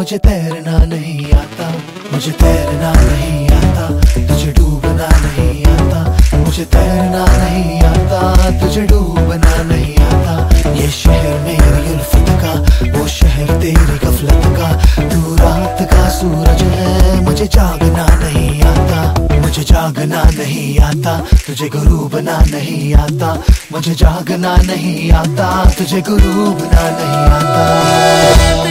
मुझे तैरना नहीं आता, मुझे तैरना नहीं आता, तुझे डूबना नहीं आता, मुझे तैरना नहीं आता, तुझे डूबना नहीं आता। ये शहर मेरी उल्फत का, वो शहर तेरी गफलत का, तू रात का सूरज है, मुझे जागना नहीं आता, मुझे जागना नहीं आता, तुझे गुरूबना नहीं आता, मुझे जागना नहीं आता, तुझे गुरूबना नहीं आता।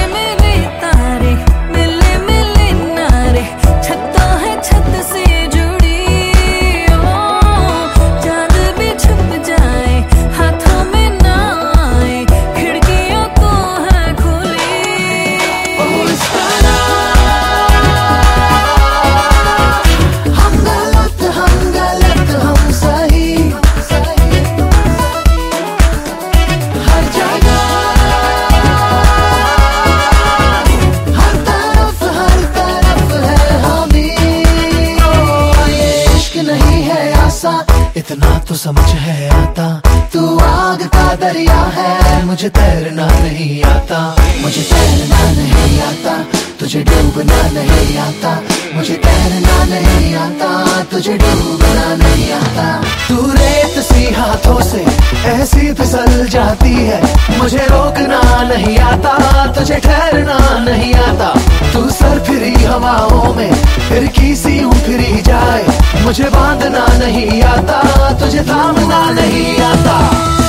इतना तो समझ है आता, तू आग का दरिया है, मुझे तैरना नहीं आता, मुझे तैरना नहीं आता, तुझे डूबना नहीं आता, मुझे तैरना नहीं आता, तुझे डूबना नहीं आता। तू रेत सी हाथों से ऐसी फिसल जाती है, मुझे रोकना नहीं आता, तुझे ठहरना नहीं आता। तू सरफिरी हवाओं में फिरकी सी उफरी जाए, मुझे बांधना नहीं आता, तुझे थामना नहीं आता।